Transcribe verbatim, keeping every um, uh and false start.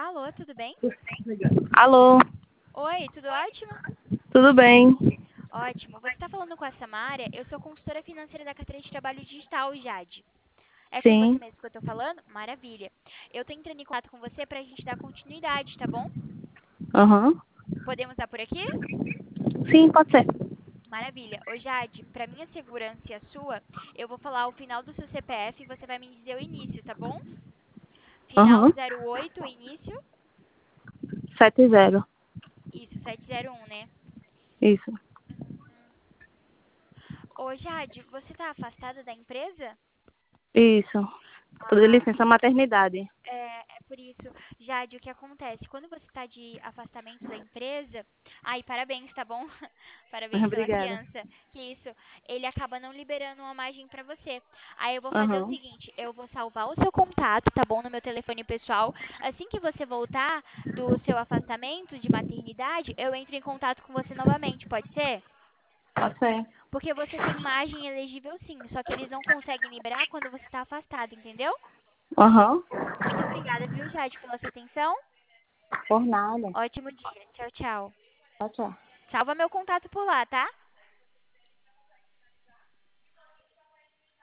Alô, tudo bem? Alô, Oi, tudo ótimo? tudo bem? Ótimo. Você está falando com a Samária? Eu sou consultora financeira da carteira de trabalho digital, Jade. É com você Sim. mesmo que eu estou falando? Maravilha. Eu estou entrando em contato com você para a gente dar continuidade, tá bom? Aham. Podemos dar por aqui? Sim, pode ser. Maravilha. Ô, Jade, para minha segurança e a sua, eu vou falar o final do seu C P F e você vai me dizer o início, tá bom? Final Aham. zero oito, início? Sete zero. Isso, sete zero um, né? Isso. Hum. Ô, Jade, você está afastada da empresa? Isso. Tô de Ah, licença maternidade. É, é por isso, Jade, o que acontece? Quando você está de afastamento da empresa, ai, parabéns, tá bom? Parabéns pela Obrigada. criança. Que isso, ele acaba não liberando uma margem para você. Aí eu vou fazer o Aham. seguinte, eu vou salvar o seu contato, tá bom, no meu telefone pessoal. Assim que você voltar do seu afastamento de maternidade, eu entro em contato com você novamente, pode ser? Pode ser. Porque você tem margem elegível sim, só que eles não conseguem liberar quando você está afastado, entendeu? Aham. Muito obrigada, viu, Jade, pela sua atenção. Por nada. Ótimo dia. Tchau, tchau. Tchau, tchau. Salva meu contato por lá, tá?